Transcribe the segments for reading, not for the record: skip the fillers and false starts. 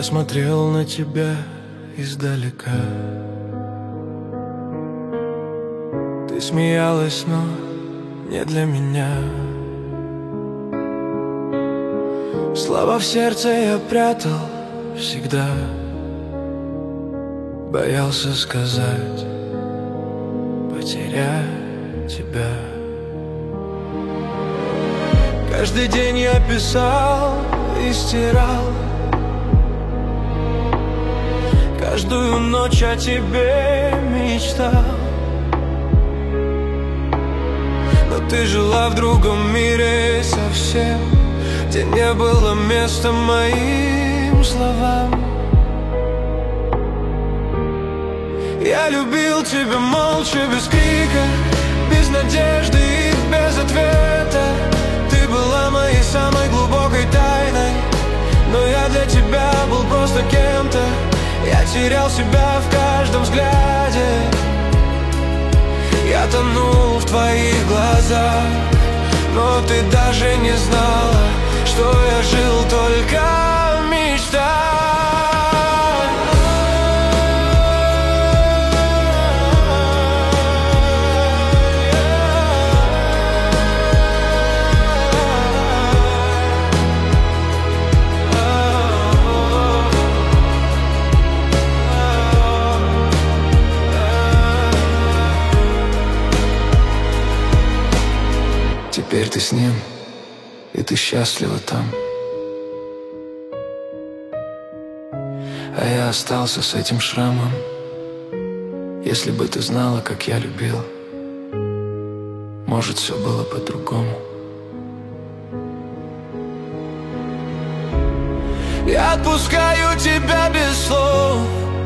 смотрел на тебя издалека. Ты смеялась, но не для меня. Слова в сердце я прятал всегда, боялся сказать, потерять тебя. Каждый день я писал и стирал, каждую ночь о тебе мечтал. Но ты жила в другом мире совсем, где не было места моим словам. Я любил тебя молча, без крика, без надежды и без ответа. Ты была моей самой глубокой тайной, но я для тебя был просто кем-то. Я терял себя в каждом взгляде, я тонул в твоих глазах, но ты даже не знала, что я жил только в мечтах. Теперь ты с ним, и ты счастлива там, а я остался с этим шрамом. Если бы ты знала, как я любил, может, все было по-другому. Я отпускаю тебя без слов,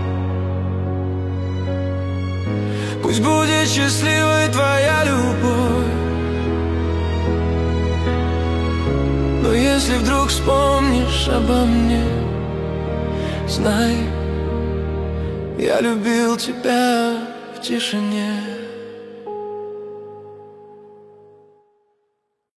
пусть будет счастливой твоя любовь. Но если вдруг вспомнишь обо мне, знай, я любил тебя в тишине.